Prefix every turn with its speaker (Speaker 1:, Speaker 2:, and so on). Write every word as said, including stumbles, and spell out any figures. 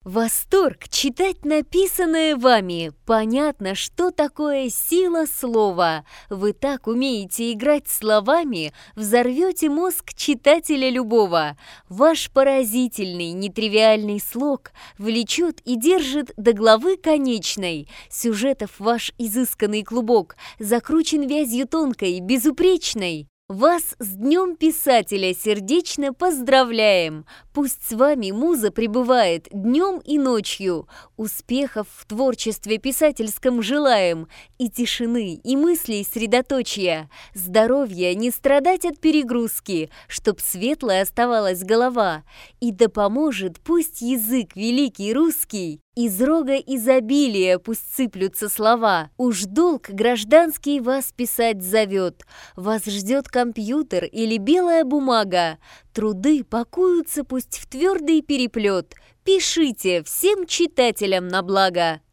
Speaker 1: Восторг читать написанное вами. Понятно, что такое сила слова. Вы так умеете играть словами, взорвете мозг читателя любого. Ваш поразительный, нетривиальный слог влечет и держит до главы конечной. Сюжетов ваш изысканный клубок закручен вязью тонкой, безупречной. Вас с Днем Писателя сердечно поздравляем! Пусть с вами муза пребывает днем и ночью. Успехов в творчестве писательском желаем, и тишины, и мыслей средоточия. Здоровья, не страдать от перегрузки, чтоб светлая оставалась голова. И да поможет пусть язык великий русский, из рога изобилия пусть сыплются слова. Уж долг гражданский вас писать зовет. Вас ждет компьютер или белая бумага. Труды пакуются пусть в твердый переплет. Пишите всем читателям на благо.